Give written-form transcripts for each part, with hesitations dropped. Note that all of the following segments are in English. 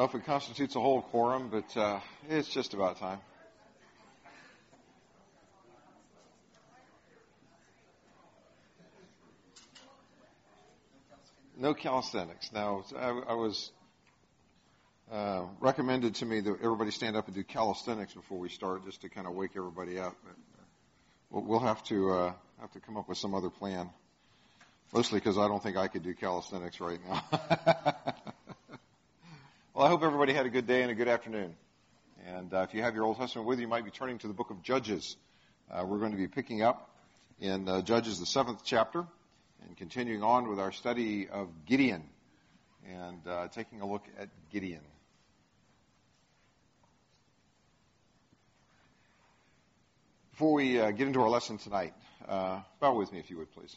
know if it constitutes a whole quorum, but it's just about time. No calisthenics. Now, I was recommended to me that everybody stand up and do calisthenics before we start, just to kind of wake everybody up. But we'll have to come up with some other plan. Mostly because I don't think I could do calisthenics right now. Well, I hope everybody had a good day and a good afternoon. And if you have your Old Testament with you, you might be turning to the book of Judges. We're going to be picking up in Judges, the 7th chapter, and continuing on with our study of Gideon and taking a look at Gideon. Before we get into our lesson tonight, bow with me if you would, please.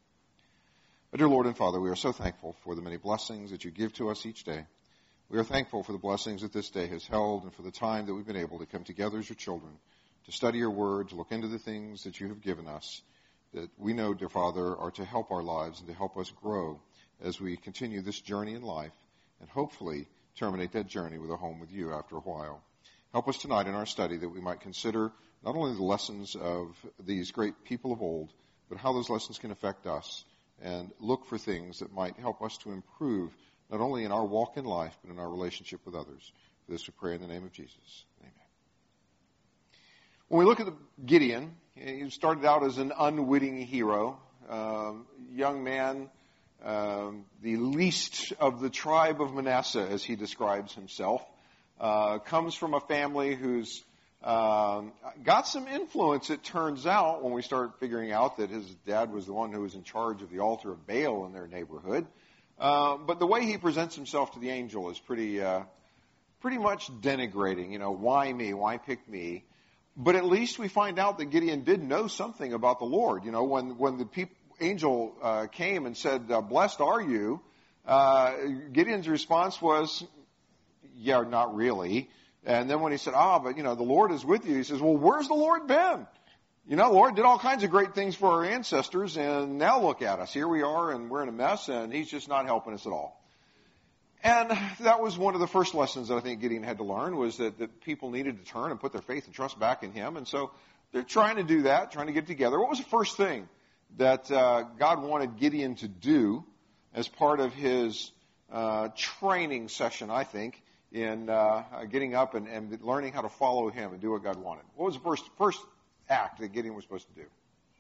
Dear Lord and Father, we are so thankful for the many blessings that you give to us each day. We are thankful for the blessings that this day has held and for the time that we've been able to come together as your children to study your word, to look into the things that you have given us that we know, dear Father, are to help our lives and to help us grow as we continue this journey in life and hopefully terminate that journey with a home with you after a while. Help us tonight in our study that we might consider not only the lessons of these great people of old, but how those lessons can affect us, and look for things that might help us to improve not only in our walk in life, but in our relationship with others. For this we pray in the name of Jesus. Amen. When we look at Gideon, he started out as an unwitting hero, young man, the least of the tribe of Manasseh, as he describes himself, comes from a family who's got some influence, it turns out, when we start figuring out that his dad was the one who was in charge of the altar of Baal in their neighborhood. But the way he presents himself to the angel is pretty much denigrating. You know, why me? Why pick me? But at least we find out that Gideon did know something about the Lord. You know, when the angel came and said, "Blessed are you," Gideon's response was, "Yeah, not really." And then when he said, but the Lord is with you, he says, well, where's the Lord been? The Lord did all kinds of great things for our ancestors, and now look at us. Here we are, and we're in a mess, and he's just not helping us at all. And that was one of the first lessons that I think Gideon had to learn, was that people needed to turn and put their faith and trust back in him. And so they're trying to do that, trying to get together. What was the first thing that God wanted Gideon to do as part of his training session, I think, in getting up and learning how to follow him and do what God wanted? What was the first act that Gideon was supposed to do?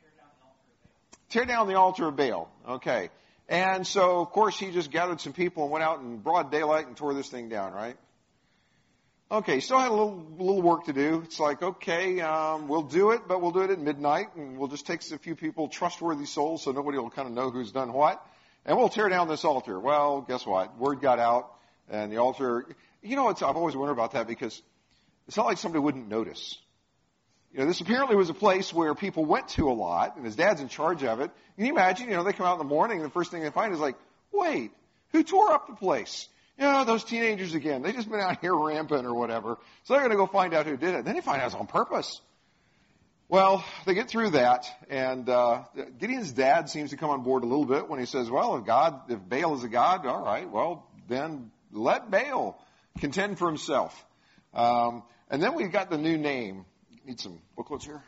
Tear down the altar of Baal. Okay. And so, of course, he just gathered some people and went out in broad daylight and tore this thing down, right? Okay, still had a little work to do. It's like, okay, we'll do it, but we'll do it at midnight, and we'll just take a few people, trustworthy souls, so nobody will kind of know who's done what, and we'll tear down this altar. Well, guess what? Word got out, and the altar... I've always wondered about that, because it's not like somebody wouldn't notice. This apparently was a place where people went to a lot, and his dad's in charge of it. Can you imagine, they come out in the morning, and the first thing they find is like, wait, who tore up the place? Those teenagers again. They just been out here rampant or whatever. So they're going to go find out who did it. Then they find out it's on purpose. Well, they get through that, and Gideon's dad seems to come on board a little bit when he says, well, if Baal is a god, all right, well, then let Baal contend for himself. And then we've got the new name. Need some booklets here?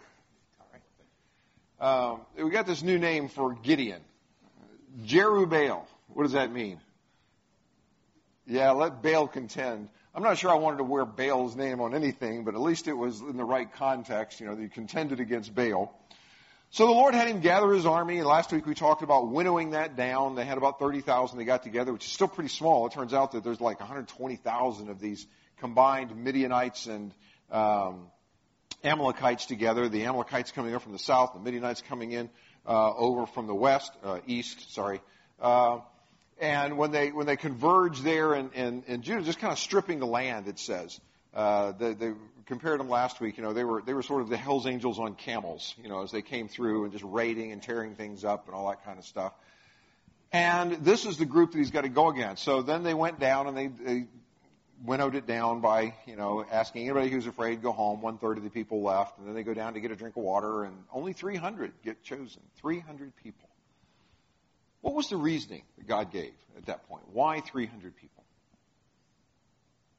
All right. We got this new name for Gideon. Jerubbaal. What does that mean? Yeah, let Baal contend. I'm not sure I wanted to wear Baal's name on anything, but at least it was in the right context, that he contended against Baal. So the Lord had him gather his army, and last week we talked about winnowing that down. They had about 30,000 they got together, which is still pretty small. It turns out that there's like 120,000 of these combined Midianites and Amalekites together. The Amalekites coming up from the south, the Midianites coming in over from the east. And when they converge there in Judah, just kind of stripping the land, it says. They compared them last week. They were sort of the Hell's Angels on camels, as they came through and just raiding and tearing things up and all that kind of stuff. And this is the group that he's got to go against. So then they went down and they winnowed it down by, asking anybody who's afraid, go home. 1/3 of the people left. And then they go down to get a drink of water, and only 300 get chosen. 300 people. What was the reasoning that God gave at that point? Why 300 people?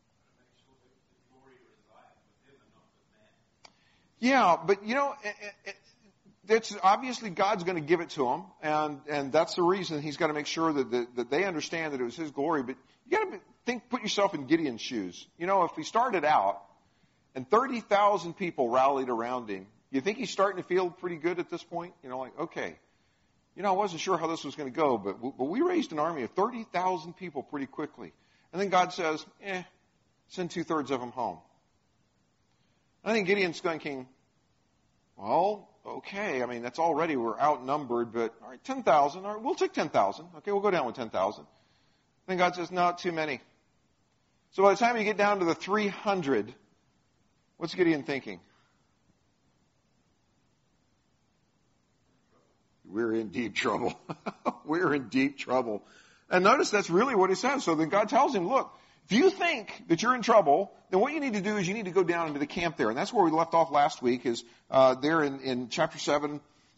Yeah, but that's obviously God's going to give it to him, and that's the reason he's got to make sure that they understand that it was his glory. But you got to put yourself in Gideon's shoes. If he started out and 30,000 people rallied around him, you think he's starting to feel pretty good at this point? Okay, I wasn't sure how this was going to go, but we raised an army of 30,000 people pretty quickly. And then God says, send 2/3 of them home. I think Gideon's thinking, well, okay, that's already, we're outnumbered, but all right, 10,000, all right, we'll take 10,000. Okay, we'll go down with 10,000. Then God says, no, too many. So by the time you get down to the 300, what's Gideon thinking? We're in deep trouble. We're in deep trouble. And notice that's really what he says. So then God tells him, look, if you think that you're in trouble, then what you need to do is you need to go down into the camp there. And that's where we left off last week, is there in chapter 7,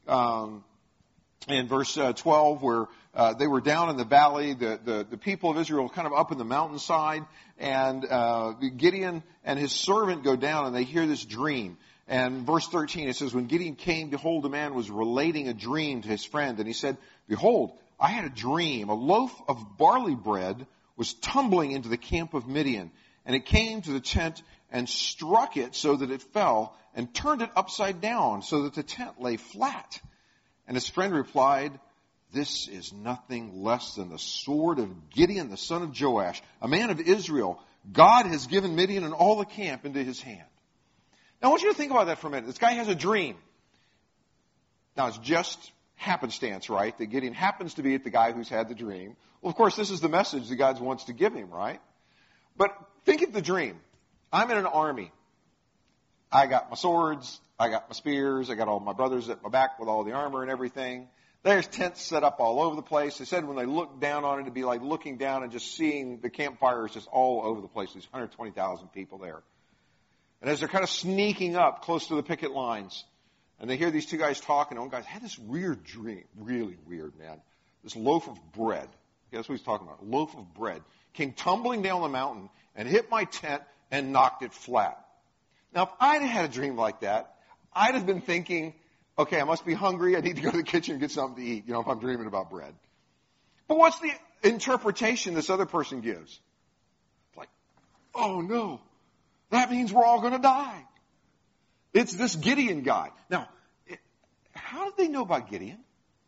in verse 12, where they were down in the valley, the people of Israel kind of up in the mountainside, and Gideon and his servant go down and they hear this dream. And verse 13, it says, when Gideon came, behold, a man was relating a dream to his friend. And he said, behold, I had a dream. A loaf of barley bread was tumbling into the camp of Midian. And it came to the tent and struck it so that it fell, and turned it upside down so that the tent lay flat. And his friend replied, this is nothing less than the sword of Gideon, the son of Joash, a man of Israel. God has given Midian and all the camp into his hand. Now I want you to think about that for a minute. This guy has a dream. Now it's just happenstance, right? That Gideon happens to be the guy who's had the dream. Well, of course, this is the message that God wants to give him, right? But think of the dream. I'm in an army. I got my swords, I got my spears, I got all my brothers at my back with all the armor and everything. There's tents set up all over the place. They said when they looked down on it, it'd be like looking down and just seeing the campfires just all over the place. There's 120,000 people there. And as they're kind of sneaking up close to the picket lines, and they hear these two guys talking, one guy had this weird dream, really weird, man. This loaf of bread, that's what he's talking about, a loaf of bread, came tumbling down the mountain and hit my tent and knocked it flat. Now, if I'd had a dream like that, I'd have been thinking, okay, I must be hungry, I need to go to the kitchen and get something to eat, if I'm dreaming about bread. But what's the interpretation this other person gives? It's like, oh no, that means we're all going to die. It's this Gideon guy. Now, how did they know about Gideon?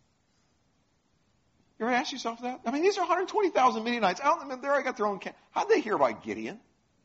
You ever ask yourself that? These are 120,000 Midianites out in the there. I got their own camp. How did they hear about Gideon?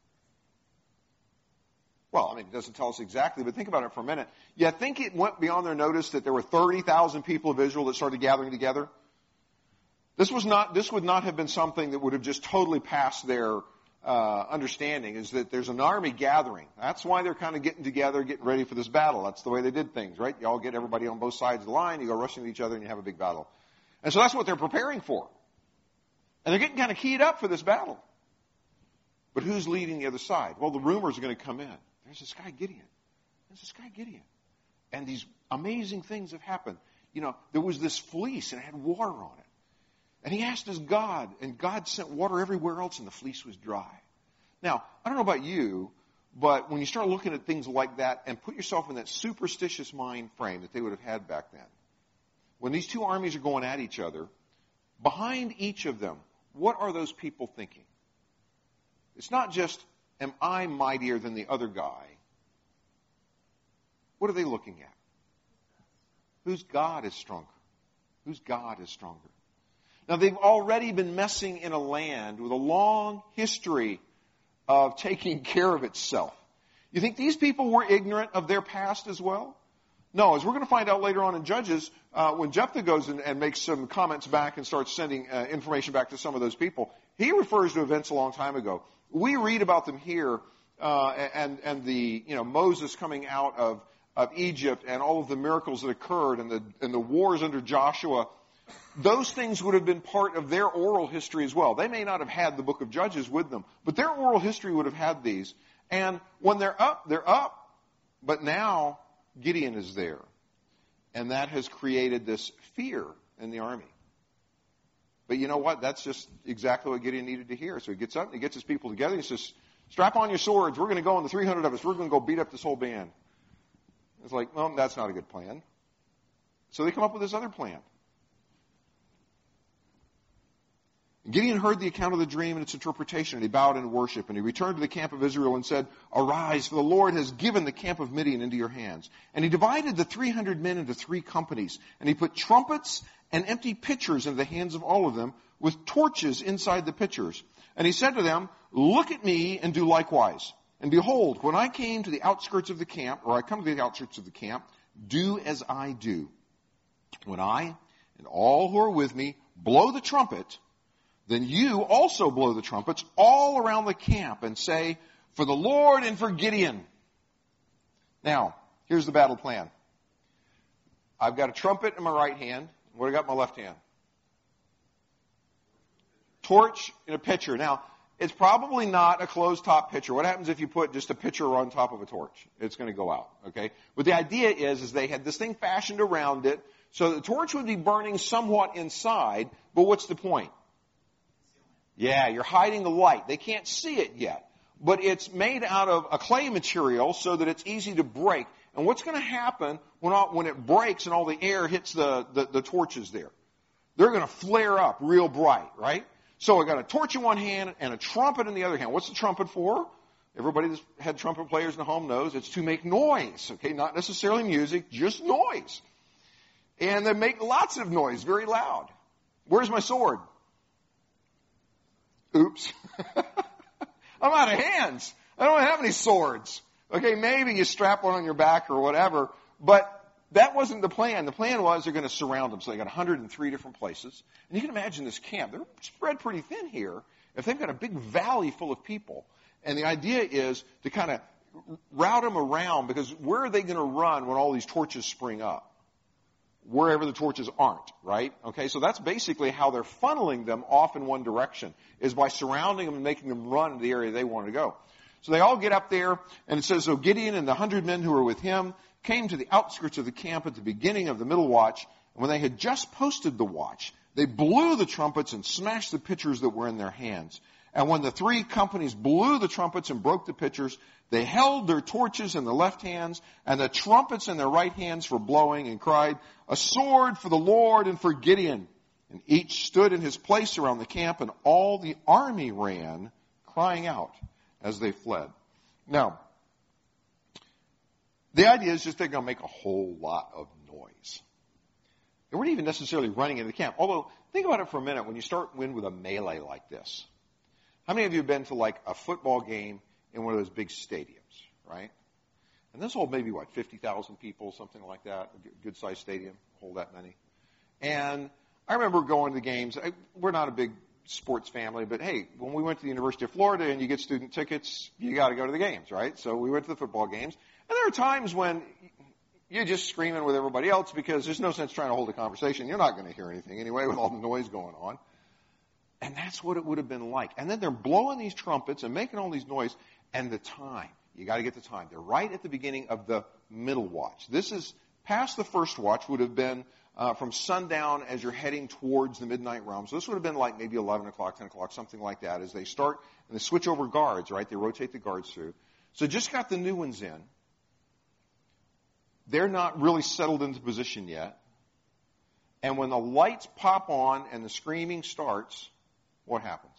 Well, it doesn't tell us exactly, but think about it for a minute. You think it went beyond their notice that there were 30,000 people of Israel that started gathering together? This would not have been something that would have just totally passed their understanding, is that there's an army gathering. That's why they're kind of getting together, getting ready for this battle. That's the way they did things, right? You all get everybody on both sides of the line, you go rushing at each other, and you have a big battle. And so that's what they're preparing for. And they're getting kind of keyed up for this battle. But who's leading the other side? Well, the rumors are going to come in. There's this guy Gideon. There's this guy Gideon. And these amazing things have happened. There was this fleece, and it had water on it. And he asked his God, and God sent water everywhere else, and the fleece was dry. Now, I don't know about you, but when you start looking at things like that and put yourself in that superstitious mind frame that they would have had back then, when these two armies are going at each other, behind each of them, what are those people thinking? It's not just, am I mightier than the other guy? What are they looking at? Whose God is stronger? Whose God is stronger? Now, they've already been messing in a land with a long history of taking care of itself. You think these people were ignorant of their past as well? No, as we're going to find out later on in Judges, when Jephthah goes and makes some comments back and starts sending information back to some of those people, he refers to events a long time ago. We read about them here, and the Moses coming out of Egypt and all of the miracles that occurred and the wars under Joshua. Those things would have been part of their oral history as well. They may not have had the book of Judges with them, but their oral history would have had these. And when they're up, they're up. But now Gideon is there. And that has created this fear in the army. But you know what? That's just exactly what Gideon needed to hear. So he gets up and he gets his people together. He says, strap on your swords. We're going to go in the 300 of us. We're going to go beat up this whole band. It's like, well, that's not a good plan. So they come up with this other plan. Gideon heard the account of the dream and its interpretation, and he bowed in worship, and he returned to the camp of Israel and said, "Arise, for the Lord has given the camp of Midian into your hands." And he divided the 300 men into 3 companies, and he put trumpets and empty pitchers into the hands of all of them, with torches inside the pitchers. And he said to them, "Look at me and do likewise. And behold, when I came to the outskirts of the camp, or I come to the outskirts of the camp, do as I do. When I and all who are with me blow the trumpet, then you also blow the trumpets all around the camp and say, 'For the Lord and for Gideon.'" Now, here's the battle plan. I've got a trumpet in my right hand. What do I got in my left hand? Torch and a pitcher. Now, it's probably not a closed-top pitcher. What happens if you put just a pitcher on top of a torch? It's going to go out, okay? But the idea is they had this thing fashioned around it, so the torch would be burning somewhat inside, but what's the point? Yeah, you're hiding the light. They can't see it yet. But it's made out of a clay material so that it's easy to break. And what's going to happen when it breaks and all the air hits the torches there? They're going to flare up real bright, right? So I got a torch in one hand and a trumpet in the other hand. What's the trumpet for? Everybody that's had trumpet players in the home knows it's to make noise, okay? Not necessarily music, just noise. And they make lots of noise, very loud. Where's my sword? Oops. I'm out of hands. I don't have any swords. Okay, maybe you strap one on your back or whatever, but that wasn't the plan. The plan was they're going to surround them. So they got 103 different places. And you can imagine this camp. They're spread pretty thin here. If they've got a big valley full of people. And the idea is to kind of route them around, because where are they going to run when all these torches spring up? Wherever the torches aren't, right? Okay, so that's basically how they're funneling them off in one direction, is by surrounding them and making them run to the area they want to go. So they all get up there, and it says, "So Gideon and the 100 men who were with him came to the outskirts of the camp at the beginning of the middle watch, and when they had just posted the watch, they blew the trumpets and smashed the pitchers that were in their hands. And when the 3 companies blew the trumpets and broke the pitchers, they held their torches in their left hands and the trumpets in their right hands for blowing, and cried, 'A sword for the Lord and for Gideon.' And each stood in his place around the camp, and all the army ran, crying out as they fled." Now, the idea is just they're going to make a whole lot of noise. They weren't even necessarily running into the camp. Although, think about it for a minute when you start with a melee like this. How many of you have been to like a football game in one of those big stadiums, right? And this holds maybe, 50,000 people, something like that, a good-sized stadium, hold that many. And I remember going to the games. We're not a big sports family, but hey, when we went to the University of Florida and you get student tickets, you got to go to the games, right? So we went to the football games. And there are times when you're just screaming with everybody else because there's no sense trying to hold a conversation. You're not going to hear anything anyway with all the noise going on. And that's what it would have been like. And then they're blowing these trumpets and making all these noise. And the time, you got to get the time. They're right at the beginning of the middle watch. This is past the first watch, would have been from sundown as you're heading towards the midnight realm. So this would have been like maybe 11 o'clock, 10 o'clock, something like that, as they start and they switch over guards, right? They rotate the guards through. So just got the new ones in. They're not really settled into position yet. And when the lights pop on and the screaming starts, what happens?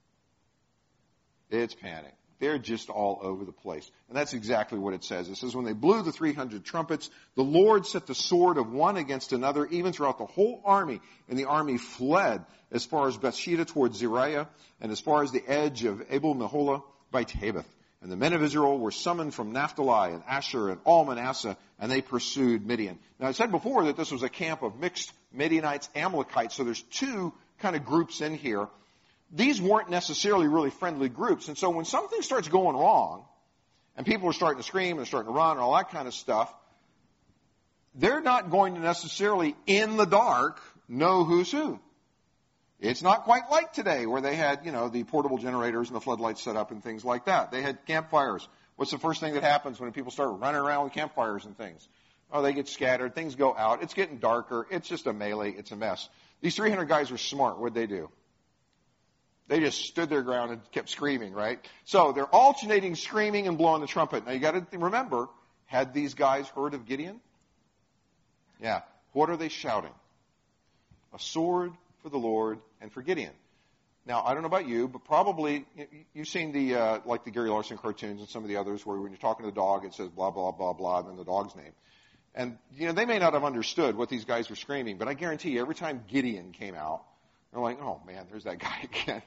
It's panic. They're just all over the place. And that's exactly what it says. It says, when they blew the 300 trumpets, the Lord set the sword of one against another, even throughout the whole army. And the army fled as far as Bethsheba towards Zeriah, and as far as the edge of Abel-Meholah by Tabith. And the men of Israel were summoned from Naphtali and Asher and all Manasseh, and they pursued Midian. Now, I said before that this was a camp of mixed Midianites, Amalekites, so there's 2 kind of groups in here. These weren't necessarily really friendly groups. And so when something starts going wrong, and people are starting to scream and starting to run and all that kind of stuff, they're not going to necessarily, in the dark, know who's who. It's not quite like today where they had, the portable generators and the floodlights set up and things like that. They had campfires. What's the first thing that happens when people start running around with campfires and things? Oh, they get scattered. Things go out. It's getting darker. It's just a melee. It's a mess. These 300 guys were smart. What'd they do? They just stood their ground and kept screaming, right? So they're alternating screaming and blowing the trumpet. Now you got to remember, Had these guys heard of Gideon? Yeah. What are they shouting? A sword for the Lord and for Gideon. Now, I don't know about you, but probably you've seen the like the Gary Larson cartoons and some of the others where when you're talking to the dog, it says blah, blah, blah, blah, and then the dog's name. And, they may not have understood what these guys were screaming, but I guarantee you every time Gideon came out, they're like, oh, man, there's that guy again.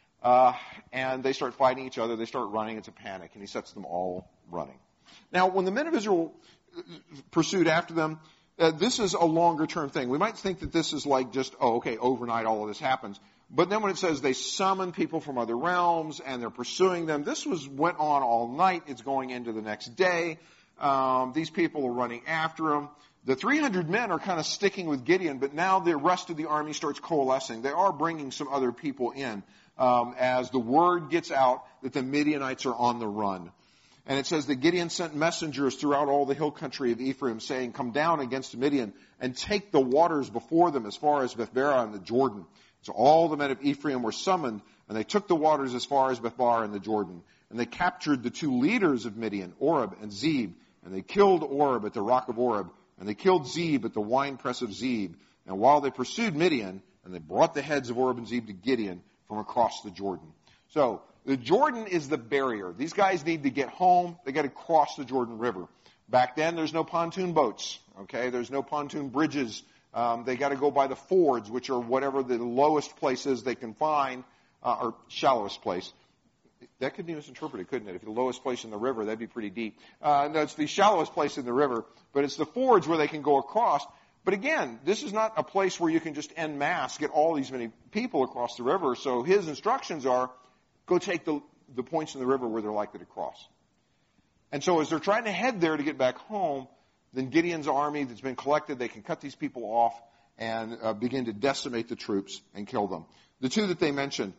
And they start fighting each other. They start running. It's a panic, and he sets them all running. Now, when the men of Israel pursued after them, this is a longer-term thing. We might think that this is like just, overnight all of this happens. But then when it says they summon people from other realms and they're pursuing them, this went on all night. It's going into the next day. These people are running after them. The 300 men are kind of sticking with Gideon, but now the rest of the army starts coalescing. They are bringing some other people in as the word gets out that the Midianites are on the run. And it says that Gideon sent messengers throughout all the hill country of Ephraim saying, come down against Midian and take the waters before them as far as Bethbarah and the Jordan. So all the men of Ephraim were summoned, and they took the waters as far as Bethbarah and the Jordan. And they captured the two leaders of Midian, Oreb and Zeb. And they killed Oreb at the rock of Oreb, and they killed Zeb at the winepress of Zeb. And while they pursued Midian, and they brought the heads of Oreb and Zeb to Gideon from across the Jordan. So the Jordan is the barrier. These guys need to get home. They got to cross the Jordan River. Back then, there's no pontoon boats. Okay, there's no pontoon bridges. They got to go by the fords, which are whatever the lowest places they can find, or shallowest place. That could be misinterpreted, couldn't it? If the lowest place in the river, that'd be pretty deep. No, it's the shallowest place in the river, but it's the fords where they can go across. But again, this is not a place where you can just en masse get all these many people across the river. So his instructions are, go take the points in the river where they're likely to cross. And so as they're trying to head there to get back home, then Gideon's army that's been collected, they can cut these people off and begin to decimate the troops and kill them. The two that they mentioned,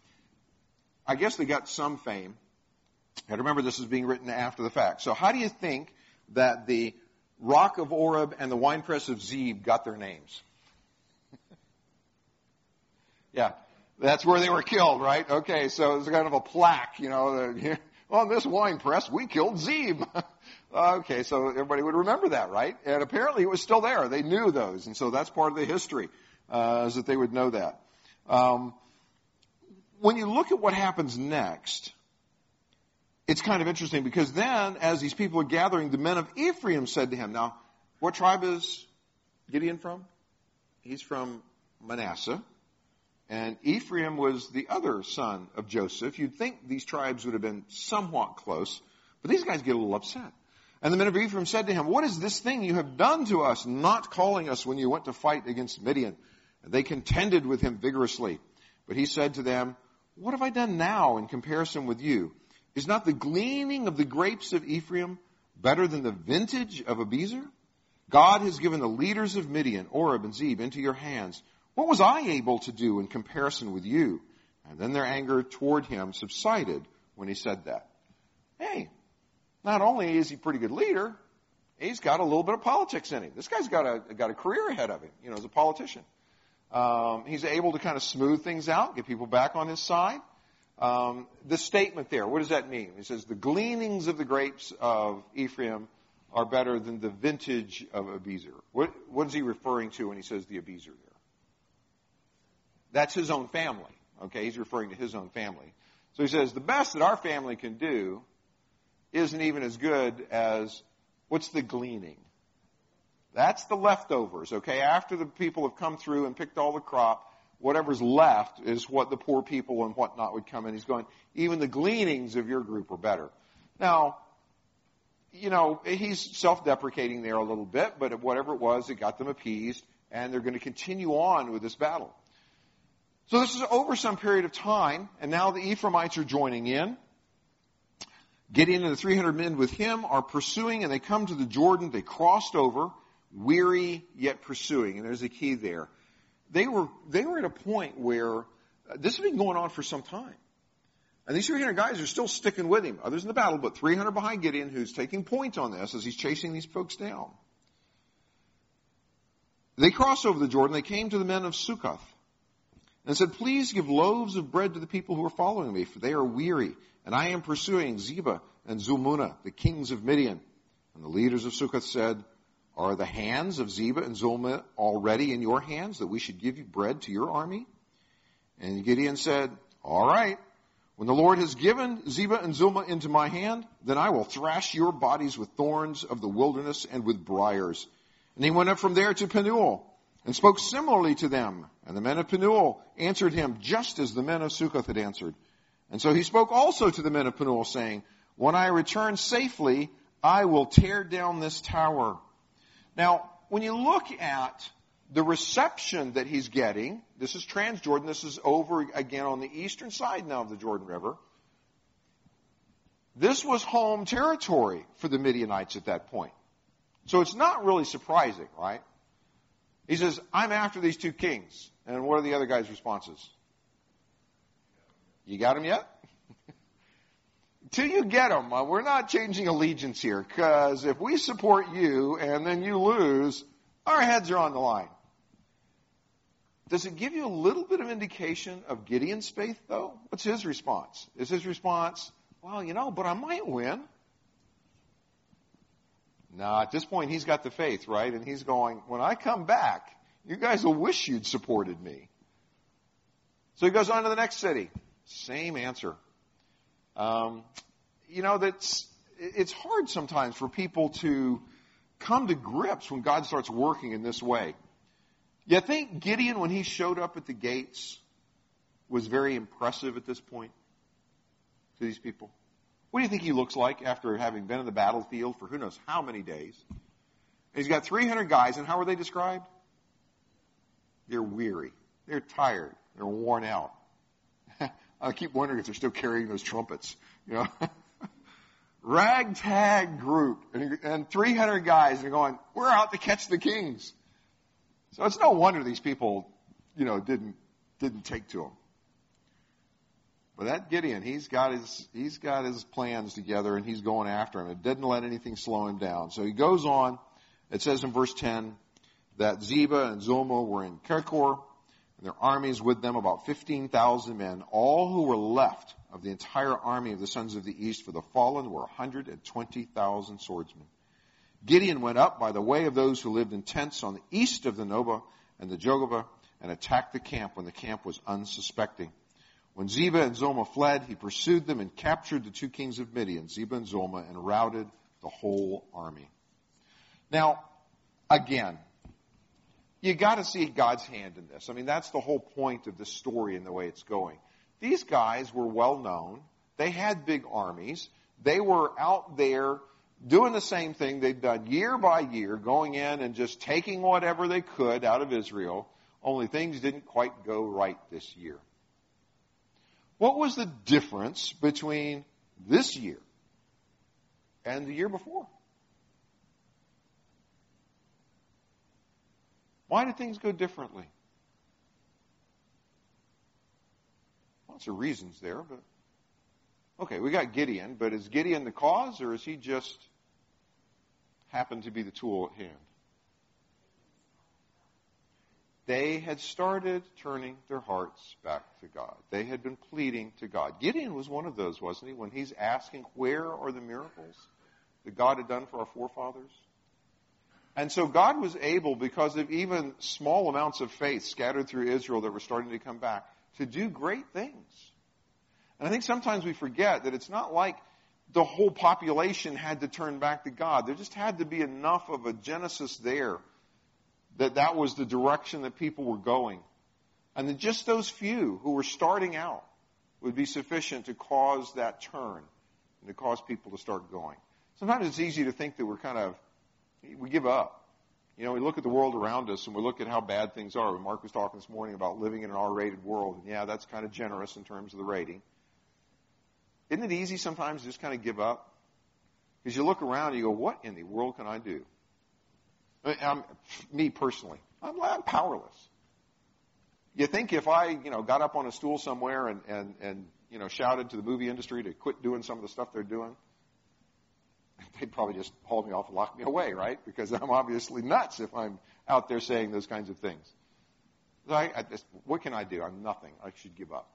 I guess they got some fame. And remember, this is being written after the fact. So how do you think that the rock of Oreb and the winepress of Zeb got their names? Yeah, that's where they were killed, right? Okay, so it's kind of a plaque, on this winepress, we killed Zeb. Okay, so everybody would remember that, right? And apparently it was still there. They knew those, and so that's part of the history, is that they would know that. When you look at what happens next, it's kind of interesting because then, as these people are gathering, the men of Ephraim said to him, now, what tribe is Gideon from? He's from Manasseh. And Ephraim was the other son of Joseph. You'd think these tribes would have been somewhat close, but these guys get a little upset. And the men of Ephraim said to him, what is this thing you have done to us, not calling us when you went to fight against Midian? And they contended with him vigorously. But he said to them, what have I done now in comparison with you? Is not the gleaning of the grapes of Ephraim better than the vintage of Abiezer? God has given the leaders of Midian, Oreb and Zeb, into your hands. What was I able to do in comparison with you? And then their anger toward him subsided when he said that. Hey, not only is he a pretty good leader, he's got a little bit of politics in him. This guy's got a career ahead of him, as a politician. He's able to kind of smooth things out, get people back on his side. The statement there, what does that mean? He says, the gleanings of the grapes of Ephraim are better than the vintage of Abiezer. What is he referring to when he says the Abiezer there? That's his own family. Okay, he's referring to his own family. So he says, the best that our family can do isn't even as good as, what's the gleaning? That's the leftovers, okay? After the people have come through and picked all the crop, whatever's left is what the poor people and whatnot would come in. He's going, even the gleanings of your group are better. Now, he's self-deprecating there a little bit, but whatever it was, it got them appeased, and they're going to continue on with this battle. So this is over some period of time, and now the Ephraimites are joining in. Gideon and the 300 men with him are pursuing, and they come to the Jordan. They crossed over, weary yet pursuing, and there's a key there. They were at a point where this has been going on for some time. And these 300 guys are still sticking with him. Others in the battle, but 300 behind Gideon, who's taking point on this as he's chasing these folks down. They crossed over the Jordan. They came to the men of Succoth and said, please give loaves of bread to the people who are following me, for they are weary, and I am pursuing Zebah and Zulmunna, the kings of Midian. And the leaders of Succoth said, "Are the hands of Zebah and Zalmunna already in your hands, that we should give you bread to your army?" And Gideon said, "All right. When the Lord has given Zebah and Zalmunna into my hand, then I will thrash your bodies with thorns of the wilderness and with briars." And he went up from there to Penuel and spoke similarly to them. And the men of Penuel answered him just as the men of Succoth had answered. And so he spoke also to the men of Penuel, saying, "When I return safely, I will tear down this tower." Now, when you look at the reception that he's getting, this is Transjordan, this is over again on the eastern side now of the Jordan River. This was home territory for the Midianites at that point. So it's not really surprising, right? He says, "I'm after these two kings." And what are the other guys' responses? "You got them yet?" Till you get them. We're not changing allegiance here, because if we support you and then you lose, our heads are on the line. Does it give you a little bit of indication of Gideon's faith, though? What's his response? Is his response, "Well, but I might win"? No, at this point, he's got the faith, right? And he's going, "When I come back, you guys will wish you'd supported me." So he goes on to the next city. Same answer. It's hard sometimes for people to come to grips when God starts working in this way. You think Gideon, when he showed up at the gates, was very impressive at this point to these people? What do you think he looks like after having been in the battlefield for who knows how many days? And he's got 300 guys, and how are they described? They're weary. They're tired. They're worn out. I keep wondering if they're still carrying those trumpets. Ragtag group, and 300 guys, and they're going, "We're out to catch the kings." So it's no wonder these people, didn't take to him. But that Gideon, he's got his plans together, and he's going after him. It didn't let anything slow him down. So he goes on. It says in verse 10 that Zebah and Zalmunna were in Karkor, and their armies with them about 15,000 men. All who were left of the entire army of the sons of the east, for the fallen were 120,000 swordsmen. Gideon went up by the way of those who lived in tents on the east of the Nobah and the Jogabah, and attacked the camp when the camp was unsuspecting. When Zebah and Zalmunna fled, he pursued them and captured the two kings of Midian, Zebah and Zalmunna, and routed the whole army. Now, again, you got to see God's hand in this. I mean, that's the whole point of this story and the way it's going. These guys were well known. They had big armies. They were out there doing the same thing they'd done year by year, going in and just taking whatever they could out of Israel, only things didn't quite go right this year. What was the difference between this year and the year before? Why did things go differently? Lots of reasons there, but okay, we got Gideon, but is Gideon the cause, or is he just happened to be the tool at hand? They had started turning their hearts back to God. They had been pleading to God. Gideon was one of those, wasn't he, when he's asking, where are the miracles that God had done for our forefathers? And so God was able, because of even small amounts of faith scattered through Israel that were starting to come back, to do great things. And I think sometimes we forget that it's not like the whole population had to turn back to God. There just had to be enough of a genesis there that was the direction that people were going. And that just those few who were starting out would be sufficient to cause that turn and to cause people to start going. Sometimes it's easy to think that we give up. We look at the world around us and we look at how bad things are. Mark was talking this morning about living in an R-rated world. And yeah, that's kind of generous in terms of the rating. Isn't it easy sometimes to just kind of give up? Because you look around and you go, what in the world can I do? Me personally, I'm powerless. You think if I, got up on a stool somewhere and shouted to the movie industry to quit doing some of the stuff they're doing, they'd probably just haul me off and lock me away, right? Because I'm obviously nuts if I'm out there saying those kinds of things. What can I do? I'm nothing. I should give up.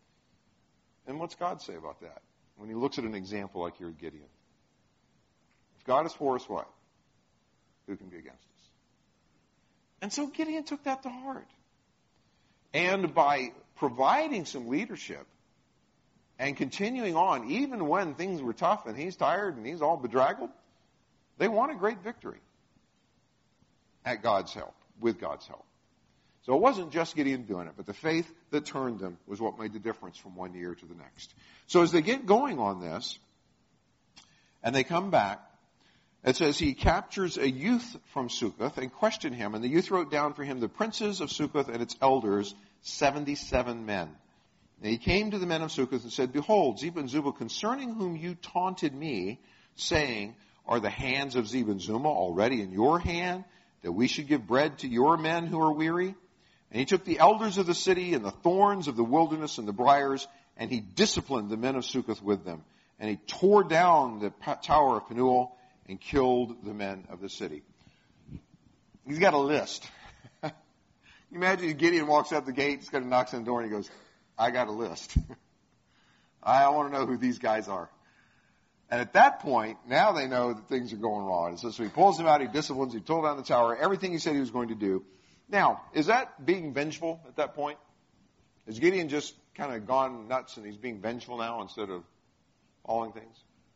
And what's God say about that when he looks at an example like your Gideon? If God is for us, what? Who can be against us? And so Gideon took that to heart. And by providing some leadership and continuing on, even when things were tough and he's tired and he's all bedraggled, they won a great victory at God's help, with God's help. So it wasn't just Gideon doing it, but the faith that turned them was what made the difference from one year to the next. So as they get going on this, and they come back, it says he captures a youth from Succoth and questioned him, and the youth wrote down for him the princes of Succoth and its elders, 77 men. And he came to the men of Succoth and said, Behold, Zebah and Zubah, concerning whom you taunted me, saying, Are the hands of Zebah and Zumah already in your hand, that we should give bread to your men who are weary? And he took the elders of the city and the thorns of the wilderness and the briars, and he disciplined the men of Succoth with them. And he tore down the tower of Penuel and killed the men of the city. He's got a list. Imagine Gideon walks out the gate, he's got to knock on the door, and he goes, I got a list. I want to know who these guys are. And at that point, now they know that things are going wrong. So he pulls them out, he disciplines, he tore down the tower, everything he said he was going to do. Now, is that being vengeful at that point? Has Gideon just kind of gone nuts and he's being vengeful now instead of following things?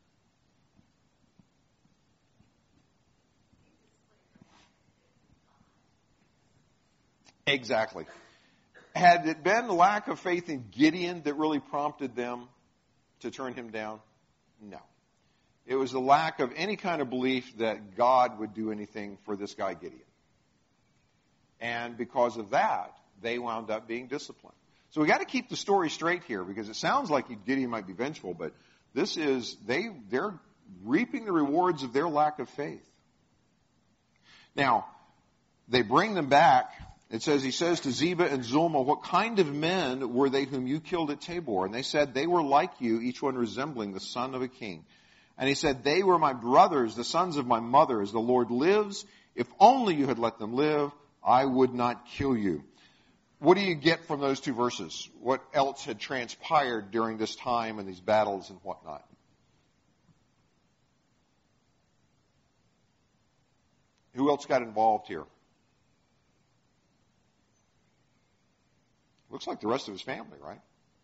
Exactly. Had it been the lack of faith in Gideon that really prompted them to turn him down? No. It was the lack of any kind of belief that God would do anything for this guy Gideon. And because of that, they wound up being disciplined. So we got to keep the story straight here, because it sounds like Gideon might be vengeful, but this is, they're reaping the rewards of their lack of faith. Now, they bring them back. It says, he says to Zebah and Zumah, What kind of men were they whom you killed at Tabor? And they said, They were like you, each one resembling the son of a king. And he said, They were my brothers, the sons of my mother. As the Lord lives, if only you had let them live, I would not kill you. What do you get from those two verses? What else had transpired during this time and these battles and whatnot? Who else got involved here? Looks like the rest of his family, right?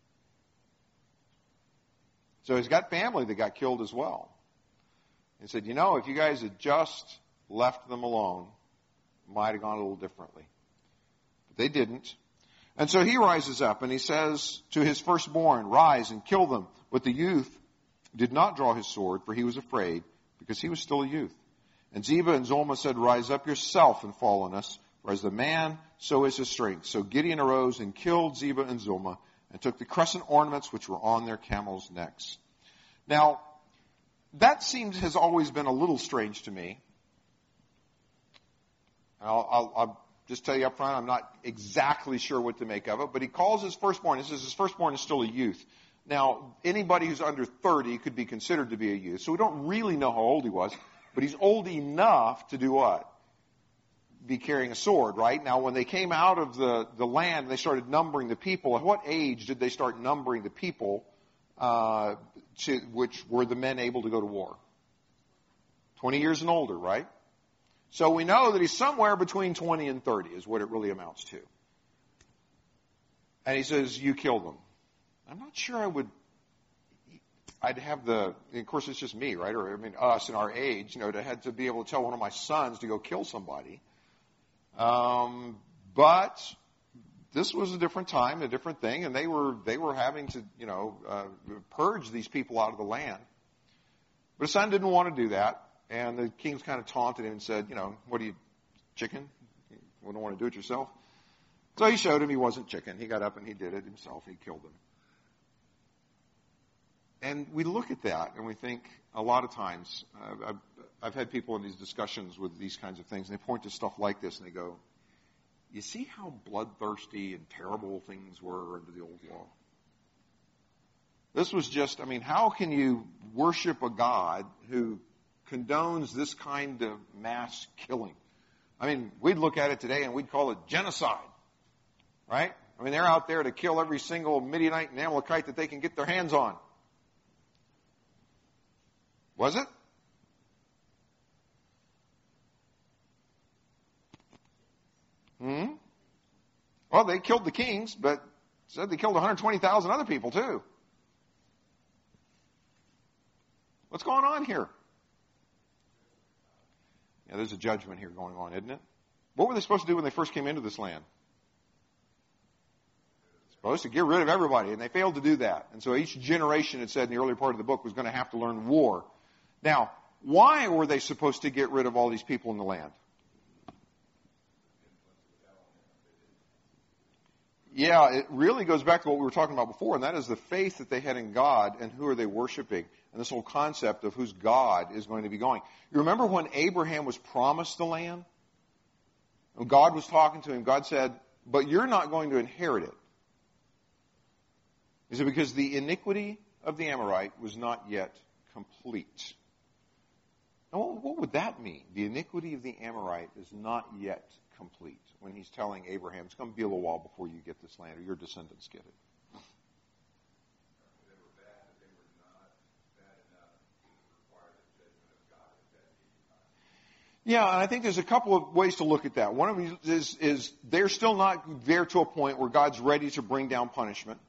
So he's got family that got killed as well. He said, if you guys had just left them alone, it might have gone a little differently. But they didn't. And so he rises up and he says to his firstborn, Rise and kill them. But the youth did not draw his sword, for he was afraid, because he was still a youth. And Zebah and Zumah said, Rise up yourself and fall on us, for as the man, so is his strength. So Gideon arose and killed Zebah and Zumah, and took the crescent ornaments which were on their camels' necks. Now, that has always been a little strange to me. I'll just tell you up front, I'm not exactly sure what to make of it, but he calls his firstborn. He says his firstborn is still a youth. Now, anybody who's under 30 could be considered to be a youth, so we don't really know how old he was, but he's old enough to do what? Be carrying a sword, right? Now, when they came out of the land and they started numbering the people, at what age did they start numbering the people to which were the men able to go to war? 20 years and older, right? So we know that he's somewhere between 20 and 30 is what it really amounts to. And he says, you kill them. I'm not sure I'd have of course it's just me, right? Or us in our age, to have to be able to tell one of my sons to go kill somebody. But this was a different time, a different thing, and they were having to, purge these people out of the land. But his son didn't want to do that, and the kings kind of taunted him and said, what are you, chicken? You wouldn't want to do it yourself? So he showed him he wasn't chicken. He got up and he did it himself. He killed him. And we look at that and we think a lot of times, I've had people in these discussions with these kinds of things, and they point to stuff like this and they go, you see how bloodthirsty and terrible things were under the old law? This was just, how can you worship a God who condones this kind of mass killing? We'd look at it today and we'd call it genocide, right? They're out there to kill every single Midianite and Amalekite that they can get their hands on. Was it? Well, they killed the kings, but said they killed 120,000 other people too. What's going on here? Yeah, there's a judgment here going on, isn't it? What were they supposed to do when they first came into this land? Supposed to get rid of everybody, and they failed to do that. And so each generation, it said in the earlier part of the book, was going to have to learn war. Now, why were they supposed to get rid of all these people in the land? Yeah, it really goes back to what we were talking about before, and that is the faith that they had in God and who are they worshiping, and this whole concept of whose God is going to be going. You remember when Abraham was promised the land? When God was talking to him, God said, but you're not going to inherit it. He said, because the iniquity of the Amorite was not yet complete. Now, what would that mean? The iniquity of the Amorite is not yet complete. When he's telling Abraham, it's going to be a little while before you get this land, or your descendants get it. They were bad, but they were not bad enough to require the judgment of God at that time. Yeah, and I think there's a couple of ways to look at that. One of them is they're still not there to a point where God's ready to bring down punishment.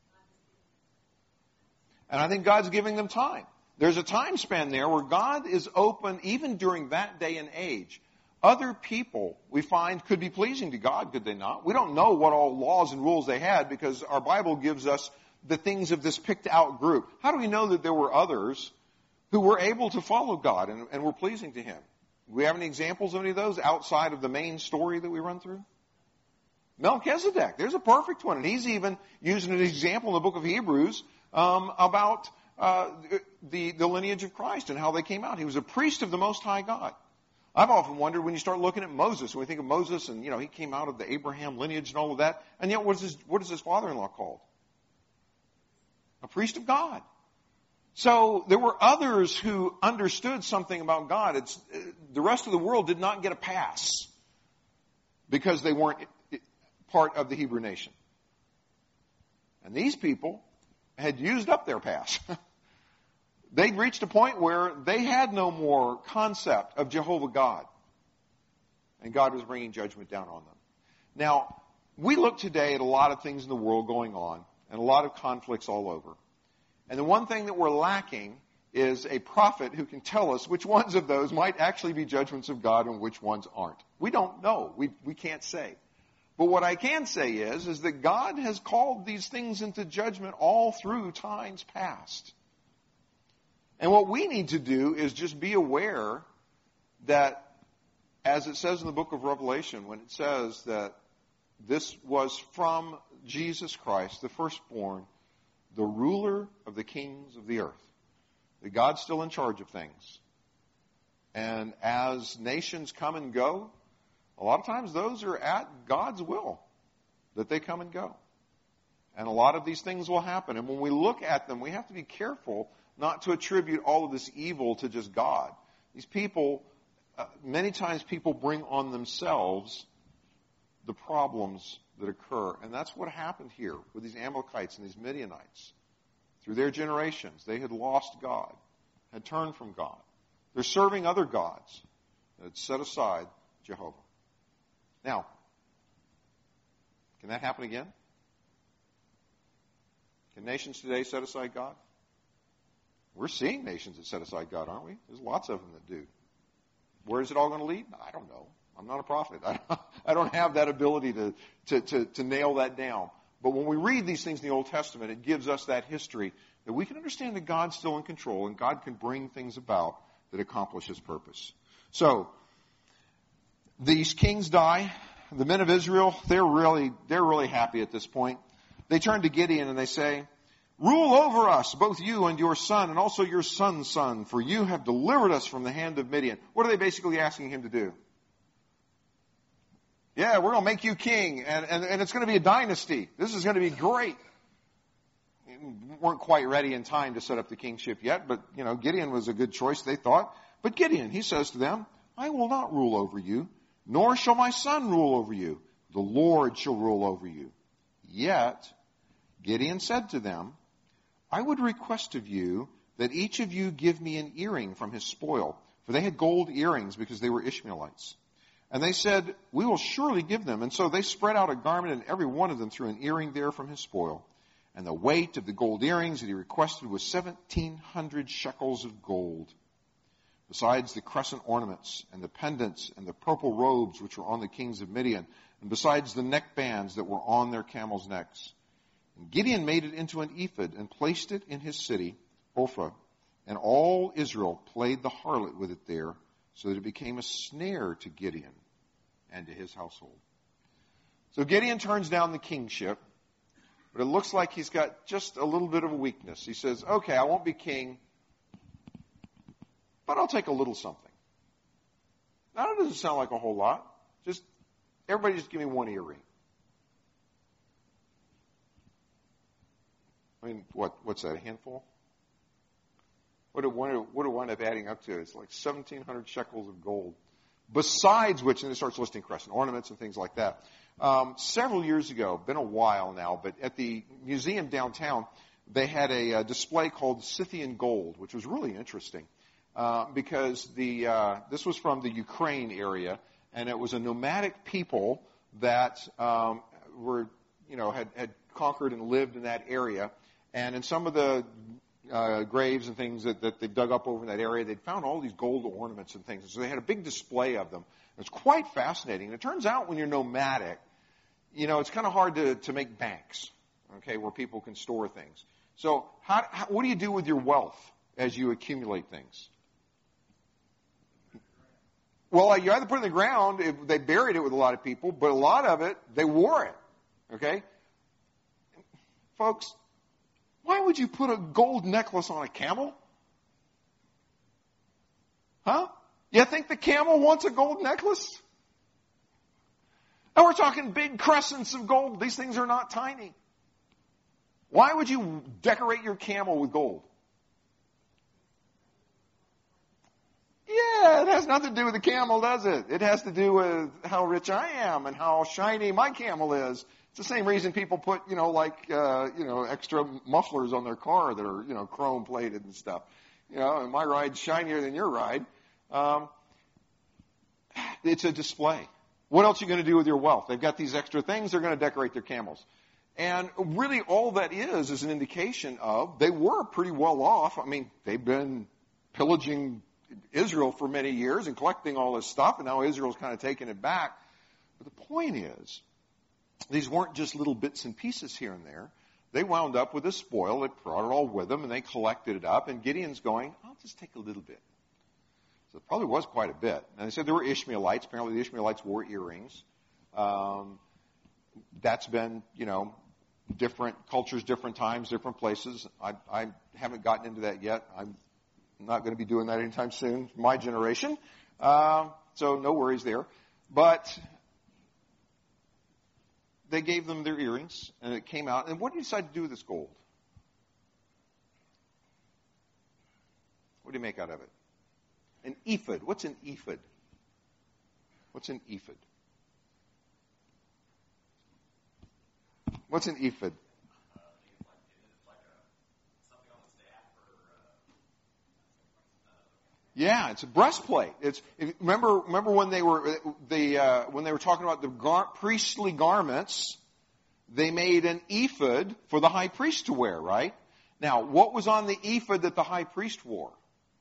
And I think God's giving them time. There's a time span there where God is open, even during that day and age. Other people, we find, could be pleasing to God, could they not? We don't know what all laws and rules they had because our Bible gives us the things of this picked out group. How do we know that there were others who were able to follow God and were pleasing to Him? Do we have any examples of any of those outside of the main story that we run through? Melchizedek, there's a perfect one. And he's even using an example in the book of Hebrews about the lineage of Christ and how they came out. He was a priest of the Most High God. I've often wondered when you start looking at Moses, when we think of Moses and, he came out of the Abraham lineage and all of that, and yet what is his father-in-law called? A priest of God. So there were others who understood something about God. The rest of the world did not get a pass because they weren't part of the Hebrew nation. And these people had used up their pass. They'd reached a point where they had no more concept of Jehovah God. And God was bringing judgment down on them. Now, we look today at a lot of things in the world going on and a lot of conflicts all over. And the one thing that we're lacking is a prophet who can tell us which ones of those might actually be judgments of God and which ones aren't. We don't know. We can't say. But what I can say is that God has called these things into judgment all through times past. And what we need to do is just be aware that, as it says in the book of Revelation, when it says that this was from Jesus Christ, the firstborn, the ruler of the kings of the earth, that God's still in charge of things. And as nations come and go, a lot of times those are at God's will, that they come and go. And a lot of these things will happen. And when we look at them, we have to be careful not to attribute all of this evil to just God. These people, many times people bring on themselves the problems that occur. And that's what happened here with these Amalekites and these Midianites. Through their generations, they had lost God, had turned from God. They're serving other gods that had set aside Jehovah. Now, can that happen again? Can nations today set aside God? We're seeing nations that set aside God, aren't we? There's lots of them that do. Where is it all going to lead? I don't know. I'm not a prophet. I don't have that ability to nail that down. But when we read these things in the Old Testament, it gives us that history that we can understand that God's still in control and God can bring things about that accomplish His purpose. So, these kings die. The men of Israel, they're really happy at this point. They turn to Gideon and they say, "Rule over us, both you and your son, and also your son's son, for you have delivered us from the hand of Midian." What are they basically asking him to do? Yeah, we're going to make you king, and it's going to be a dynasty. This is going to be great. They weren't quite ready in time to set up the kingship yet, but, Gideon was a good choice, they thought. But Gideon, he says to them, "I will not rule over you, nor shall my son rule over you. The Lord shall rule over you." Yet, Gideon said to them, "I would request of you that each of you give me an earring from his spoil." For they had gold earrings because they were Ishmaelites. And they said, we will surely give them. And so they spread out a garment, and every one of them threw an earring there from his spoil. And the weight of the gold earrings that he requested was 1,700 shekels of gold, besides the crescent ornaments and the pendants and the purple robes which were on the kings of Midian, and besides the neck bands that were on their camels' necks. And Gideon made it into an ephod and placed it in his city, Ophrah. And all Israel played the harlot with it there, so that it became a snare to Gideon and to his household. So Gideon turns down the kingship, but it looks like he's got just a little bit of a weakness. He says, okay, I won't be king, but I'll take a little something. Now, that doesn't sound like a whole lot. Everybody just give me one earring. I mean, what's that, a handful? What it wind up adding up to? It's like 1,700 shekels of gold. Besides which, and it starts listing crescent ornaments and things like that. Several years ago, been a while now, but at the museum downtown, they had a display called Scythian Gold, which was really interesting because this was from the Ukraine area, and it was a nomadic people that had conquered and lived in that area. And in some of the graves and things that they dug up over in that area, they'd found all these gold ornaments and things. So they had a big display of them. It's quite fascinating. And it turns out when you're nomadic, it's kind of hard to make banks, okay, where people can store things. So what do you do with your wealth as you accumulate things? Well, you either put it in the ground, they buried it with a lot of people, but a lot of it, they wore it, okay? Folks, why would you put a gold necklace on a camel? Huh? You think the camel wants a gold necklace? And we're talking big crescents of gold. These things are not tiny. Why would you decorate your camel with gold? Yeah, it has nothing to do with the camel, does it? It has to do with how rich I am and how shiny my camel is. It's the same reason people put, extra mufflers on their car that are, chrome plated and stuff. And my ride's shinier than your ride. It's a display. What else are you going to do with your wealth? They've got these extra things. They're going to decorate their camels. And really all that is an indication of they were pretty well off. I mean, they've been pillaging Israel for many years and collecting all this stuff, and now Israel's kind of taking it back. But the point is, these weren't just little bits and pieces here and there. They wound up with a spoil. They brought it all with them, and they collected it up. And Gideon's going, I'll just take a little bit. So it probably was quite a bit. And they said there were Ishmaelites. Apparently the Ishmaelites wore earrings. That's been, different cultures, different times, different places. I haven't gotten into that yet. I'm not going to be doing that anytime soon, my generation. So no worries there. But they gave them their earrings, and it came out. And what did you decide to do with this gold? What do you make out of it? An ephod. What's an ephod? What's an ephod? What's an ephod? Yeah, it's a breastplate. Remember when they were talking about the priestly garments, they made an ephod for the high priest to wear, right? Now, what was on the ephod that the high priest wore?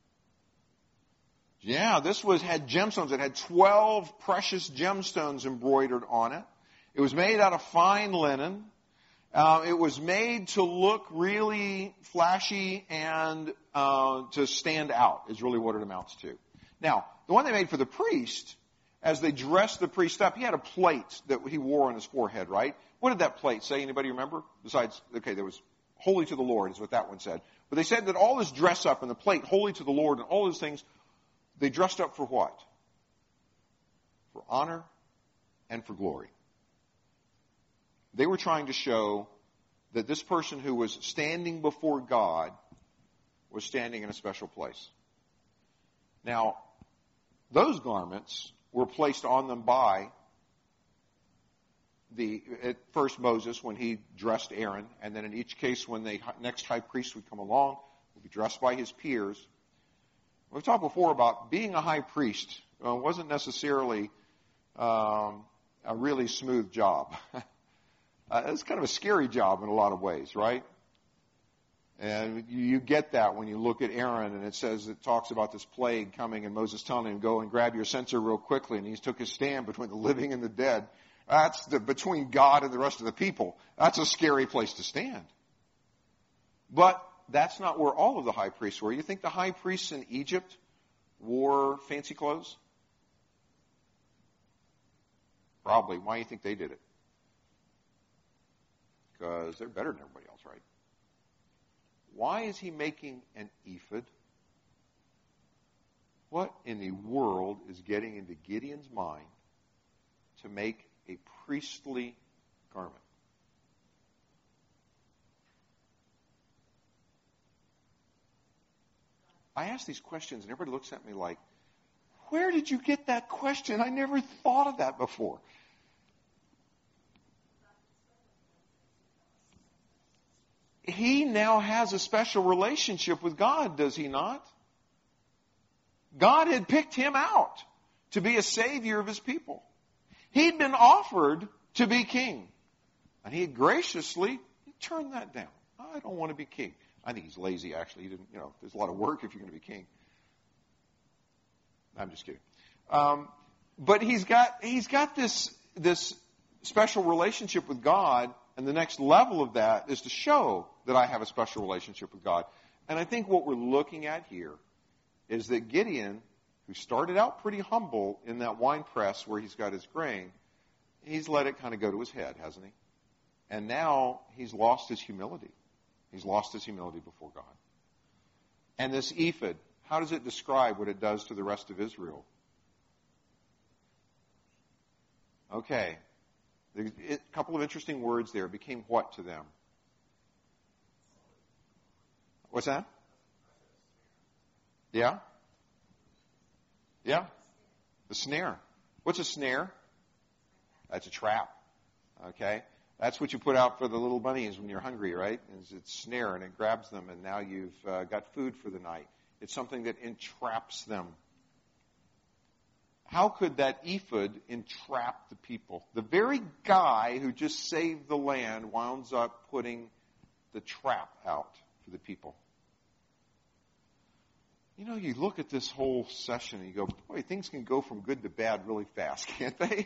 Yeah, had gemstones. It had 12 precious gemstones embroidered on it. It was made out of fine linen. It was made to look really flashy and to stand out is really what it amounts to. Now, the one they made for the priest, as they dressed the priest up, he had a plate that he wore on his forehead, right? What did that plate say? Anybody remember? Besides, there was holy to the Lord is what that one said. But they said that all this dress up and the plate, holy to the Lord, and all those things, they dressed up for what? For honor and for glory. They were trying to show that this person who was standing before God was standing in a special place. Now, those garments were placed on them by at first Moses when he dressed Aaron, and then in each case when the next high priest would come along, would be dressed by his peers. We've talked before about being a high priest wasn't necessarily a really smooth job. It's kind of a scary job in a lot of ways, right? And you get that when you look at Aaron, and it talks about this plague coming, and Moses telling him, go and grab your censer real quickly, and he took his stand between the living and the dead. That's between God and the rest of the people. That's a scary place to stand. But that's not where all of the high priests were. You think the high priests in Egypt wore fancy clothes? Probably. Why do you think they did it? Because they're better than everybody else, right? Why is he making an ephod? What in the world is getting into Gideon's mind to make a priestly garment? I ask these questions and everybody looks at me like, where did you get that question? I never thought of that before. He now has a special relationship with God, does he not? God had picked him out to be a savior of his people. He'd been offered to be king. And he had graciously turned that down. I don't want to be king. I think he's lazy, actually. He didn't, there's a lot of work if you're going to be king. I'm just kidding. But he's got this special relationship with God, and the next level of that is to show that I have a special relationship with God. And I think what we're looking at here is that Gideon, who started out pretty humble in that wine press where he's got his grain, he's let it kind of go to his head, hasn't he? And now he's lost his humility. He's lost his humility before God. And this ephod, how does it describe what it does to the rest of Israel? Okay. A couple of interesting words there. It became what to them? What's that? Yeah? Yeah? The snare. What's a snare? That's a trap. Okay? That's what you put out for the little bunnies when you're hungry, right? It's a snare, and it grabs them, and now you've got food for the night. It's something that entraps them. How could that ephod entrap the people? The very guy who just saved the land winds up putting the trap out for the people. You look at this whole session and you go, boy, things can go from good to bad really fast, can't they?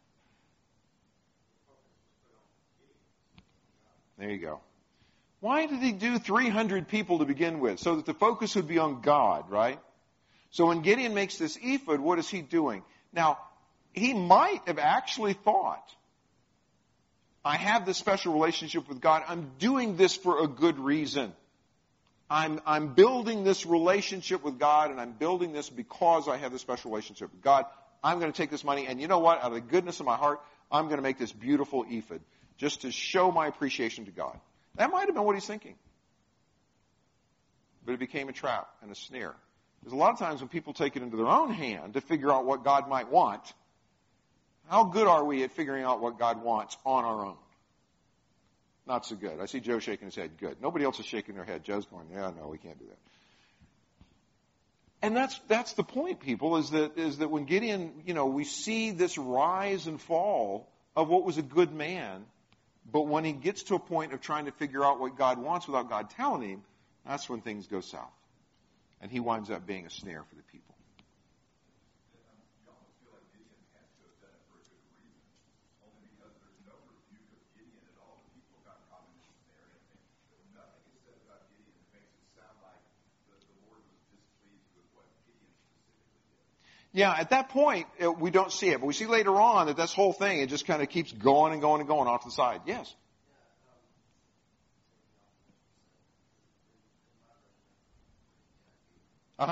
There you go. Why did he do 300 people to begin with? So that the focus would be on God, right? So when Gideon makes this ephod, what is he doing? Now, he might have actually thought, I have this special relationship with God. I'm doing this for a good reason. I'm building this relationship with God, and I'm building this because I have this special relationship with God. I'm going to take this money, and you know what? Out of the goodness of my heart, I'm going to make this beautiful ephod just to show my appreciation to God. That might have been what he's thinking. But it became a trap and a snare. Because a lot of times when people take it into their own hand to figure out what God might want, how good are we at figuring out what God wants on our own? Not so good. I see Joe shaking his head. Good. Nobody else is shaking their head. Joe's going, yeah, no, we can't do that. And that's the point, people, is that when Gideon, we see this rise and fall of what was a good man, but when he gets to a point of trying to figure out what God wants without God telling him, that's when things go south. And he winds up being a snare for the people. You almost feel like Gideon has to have done it for a good reason, only because there's no rebuke of Gideon at all. The people got caught in this snare, and nothing is said about Gideon that makes it sound like the Lord was displeased with what Gideon specifically did. Yeah, at that point, we don't see it. But we see later on that this whole thing, it just kind of keeps going and going and going off to the side. Yes? Uh-huh.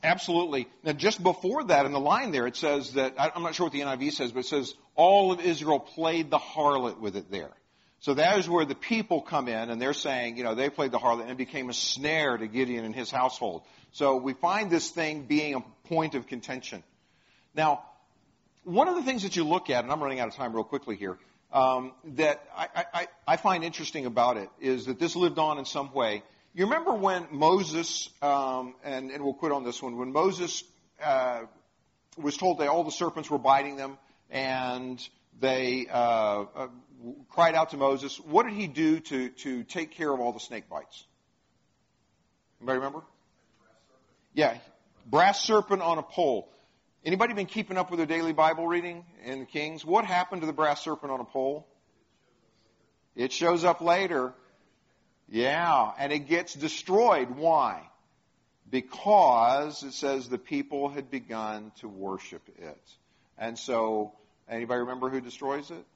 Absolutely. Now, just before that, in the line there, it says that, I'm not sure what the NIV says, but it says, all of Israel played the harlot with it there. So that is where the people come in, and they're saying, they played the harlot, and it became a snare to Gideon and his household. So we find this thing being a point of contention. Now, one of the things that you look at, and I'm running out of time real quickly here, that I find interesting about it is that this lived on in some way. You remember when Moses, and we'll quit on this one, when Moses was told that all the serpents were biting them, and they cried out to Moses, what did he do to take care of all the snake bites? Anybody remember? Yeah, brass serpent on a pole. Anybody been keeping up with their daily Bible reading in Kings? What happened to the brass serpent on a pole? It shows up later. Yeah, and it gets destroyed. Why? Because it says the people had begun to worship it. And so, anybody remember who destroys it?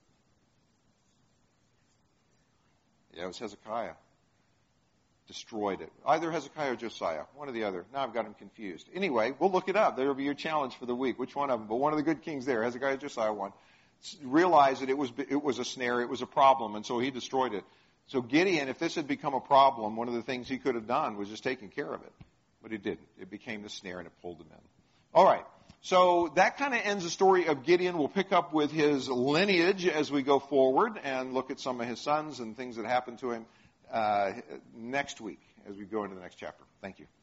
Yeah, it was Hezekiah. Destroyed it. Either Hezekiah or Josiah. One or the other. Now I've got them confused. Anyway, we'll look it up. There will be your challenge for the week. Which one of them? But one of the good kings there, Hezekiah or Josiah, one. Realized that it was a snare, it was a problem, and so he destroyed it. So Gideon, if this had become a problem, one of the things he could have done was just taken care of it. But he didn't. It became the snare and it pulled him in. All right. So that kind of ends the story of Gideon. We'll pick up with his lineage as we go forward and look at some of his sons and things that happened to him next week as we go into the next chapter. Thank you.